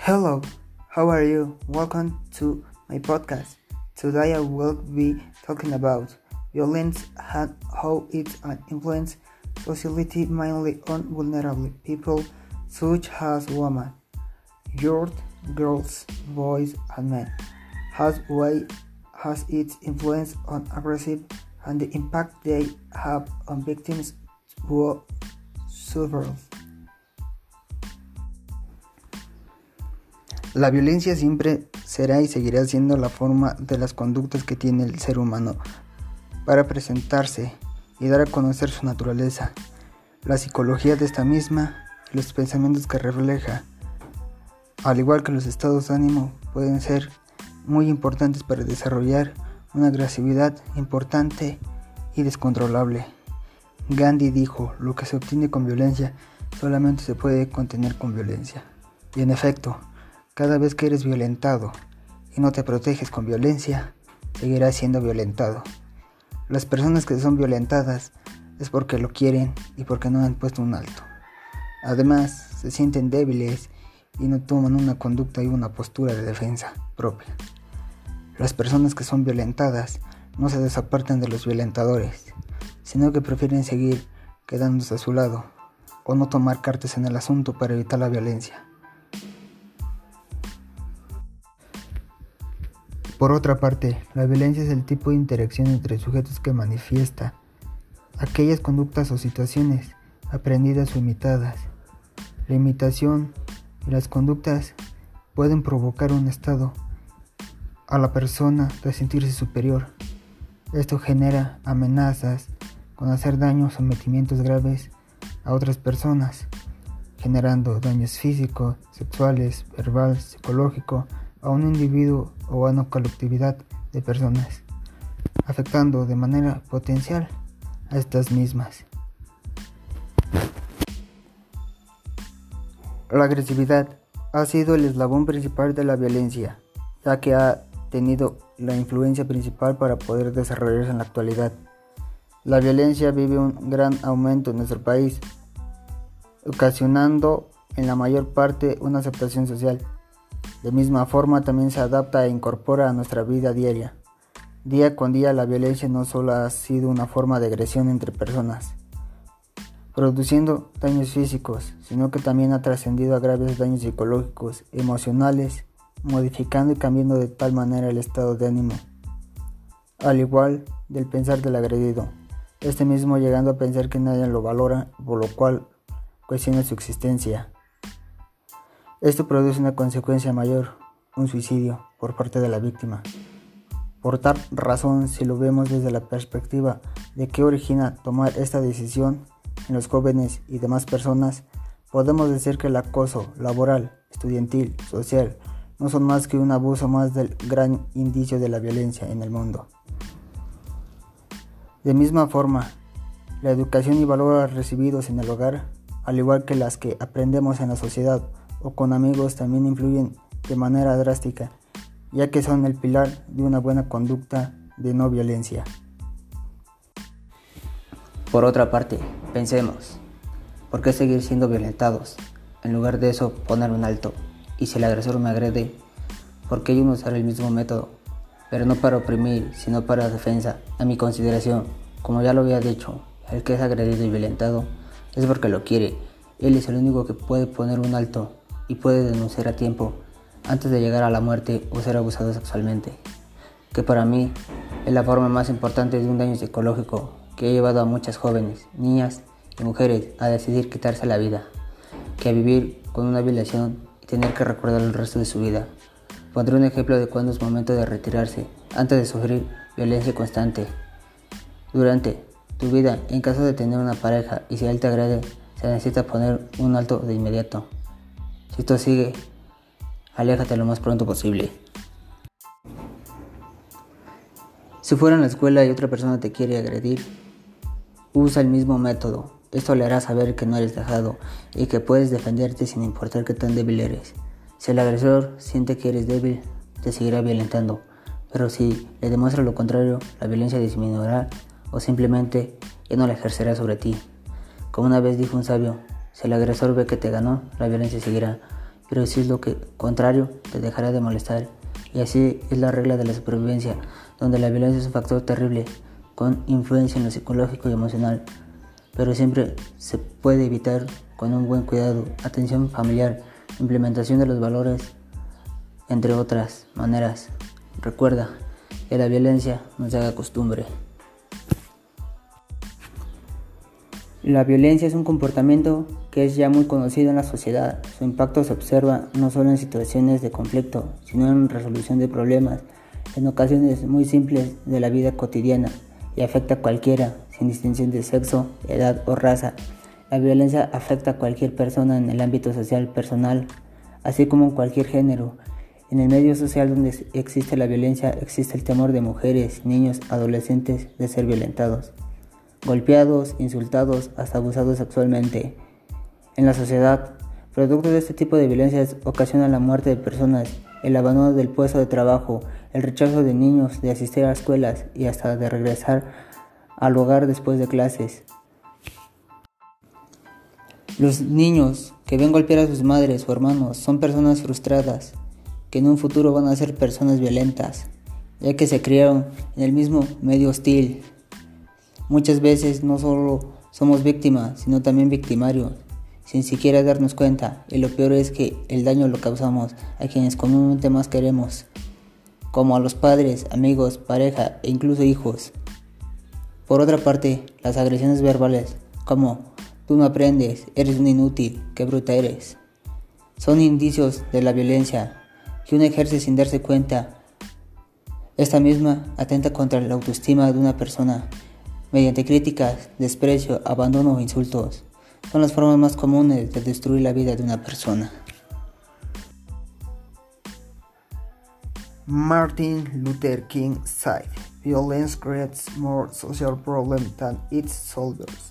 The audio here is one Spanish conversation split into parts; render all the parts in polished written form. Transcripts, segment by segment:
Hello, how are you? Welcome to my podcast. Today I will be talking about violence and how it influences society mainly on vulnerable people such as women, youth, girls, boys, and men. Has its influence on aggressive and the impact they have on victims who suffer. La violencia siempre será y seguirá siendo la forma de las conductas que tiene el ser humano para presentarse y dar a conocer su naturaleza, la psicología de esta misma y los pensamientos que refleja, al igual que los estados de ánimo, pueden ser muy importantes para desarrollar una agresividad importante y descontrolable. Gandhi dijo: lo que se obtiene con violencia solamente se puede contener con violencia. Y en efecto, cada vez que eres violentado y no te proteges con violencia, seguirás siendo violentado. Las personas que son violentadas es porque lo quieren y porque no han puesto un alto. Además, se sienten débiles y no toman una conducta y una postura de defensa propia. Las personas que son violentadas no se desapartan de los violentadores, sino que prefieren seguir quedándose a su lado o no tomar cartas en el asunto para evitar la violencia. Por otra parte, la violencia es el tipo de interacción entre sujetos que manifiesta aquellas conductas o situaciones aprendidas o imitadas. La imitación y las conductas pueden provocar un estado a la persona de sentirse superior. Esto genera amenazas con hacer daño o sometimientos graves a otras personas, generando daños físicos, sexuales, verbal, psicológico a un individuo o a una colectividad de personas, afectando de manera potencial a estas mismas. La agresividad ha sido el eslabón principal de la violencia, ya que ha tenido la influencia principal para poder desarrollarse en la actualidad. La violencia vive un gran aumento en nuestro país, ocasionando en la mayor parte una aceptación social. De misma forma, también se adapta e incorpora a nuestra vida diaria. Día con día, la violencia no solo ha sido una forma de agresión entre personas, produciendo daños físicos, sino que también ha trascendido a graves daños psicológicos, emocionales, modificando y cambiando de tal manera el estado de ánimo, al igual del pensar del agredido, este mismo llegando a pensar que nadie lo valora, por lo cual cuestiona su existencia. Esto produce una consecuencia mayor, un suicidio por parte de la víctima. Por tal razón, si lo vemos desde la perspectiva de qué origina tomar esta decisión en los jóvenes y demás personas, podemos decir que el acoso laboral, estudiantil, social, no son más que un abuso más del gran indicio de la violencia en el mundo. De misma forma, la educación y valores recibidos en el hogar, al igual que las que aprendemos en la sociedad o con amigos, también influyen de manera drástica, ya que son el pilar de una buena conducta de no violencia. Por otra parte, pensemos, ¿por qué seguir siendo violentados? En lugar de eso, poner un alto. Y si el agresor me agrede, ¿por qué yo no usar el mismo método? Pero no para oprimir, sino para defensa. A mi consideración, como ya lo había dicho, el que es agredido y violentado es porque lo quiere. Él es el único que puede poner un alto y puede denunciar a tiempo antes de llegar a la muerte o ser abusado sexualmente, que para mí es la forma más importante de un daño psicológico que ha llevado a muchas jóvenes, niñas y mujeres a decidir quitarse la vida, que a vivir con una violación y tener que recordar el resto de su vida. Pondré un ejemplo de cuando es momento de retirarse antes de sufrir violencia constante. Durante tu vida, en caso de tener una pareja y si él te agrede, se necesita poner un alto de inmediato. Si esto sigue, aléjate lo más pronto posible. Si fuera en la escuela y otra persona te quiere agredir, usa el mismo método. Esto le hará saber que no eres dejado y que puedes defenderte sin importar qué tan débil eres. Si el agresor siente que eres débil, te seguirá violentando. Pero si le demuestra lo contrario, la violencia disminuirá o simplemente ya no la ejercerá sobre ti. Como una vez dijo un sabio, si el agresor ve que te ganó, la violencia seguirá. pero si es lo contrario, te dejará de molestar. Y así es la regla de la supervivencia, donde la violencia es un factor terrible, con influencia en lo psicológico y emocional, pero siempre se puede evitar con un buen cuidado, atención familiar, implementación de los valores, entre otras maneras. Recuerda que la violencia no se haga costumbre. La violencia es un comportamiento que es ya muy conocido en la sociedad. Su impacto se observa no solo en situaciones de conflicto, sino en resolución de problemas, en ocasiones muy simples de la vida cotidiana, y afecta a cualquiera, sin distinción de sexo, edad o raza. La violencia afecta a cualquier persona en el ámbito social personal, así como en cualquier género. En el medio social donde existe la violencia, existe el temor de mujeres, niños, adolescentes de ser violentados, golpeados, insultados, hasta abusados sexualmente. En la sociedad, producto de este tipo de violencias ocasiona la muerte de personas, el abandono del puesto de trabajo, el rechazo de niños de asistir a escuelas y hasta de regresar al hogar después de clases. Los niños que ven golpear a sus madres o hermanos son personas frustradas, que en un futuro van a ser personas violentas, ya que se criaron en el mismo medio hostil. Muchas veces no solo somos víctimas, sino también victimarios, sin siquiera darnos cuenta, y lo peor es que el daño lo causamos a quienes comúnmente más queremos, como a los padres, amigos, pareja e incluso hijos. Por otra parte, las agresiones verbales, como tú no aprendes, eres un inútil, qué bruta eres, son indicios de la violencia que uno ejerce sin darse cuenta. Esta misma atenta contra la autoestima de una persona, mediante críticas, desprecio, abandono o insultos. Son las formas más comunes de destruir la vida de una persona. Martin Luther King said, "Violence creates more social problems than it solves.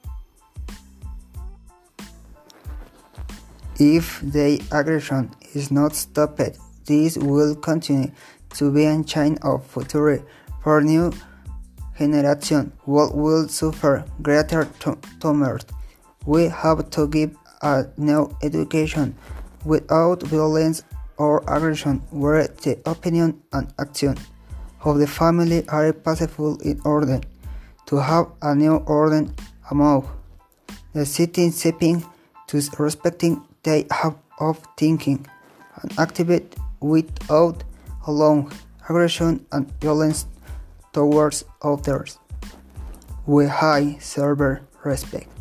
If the aggression is not stopped, this will continue to be a chain of future for new generation will suffer greater tumult. We have to give a new education without violence or aggression, where the opinion and action of the family are peaceful in order to have a new order among the citizens to respecting they have of thinking and activate without allowing aggression and violence towards others. We high server respect."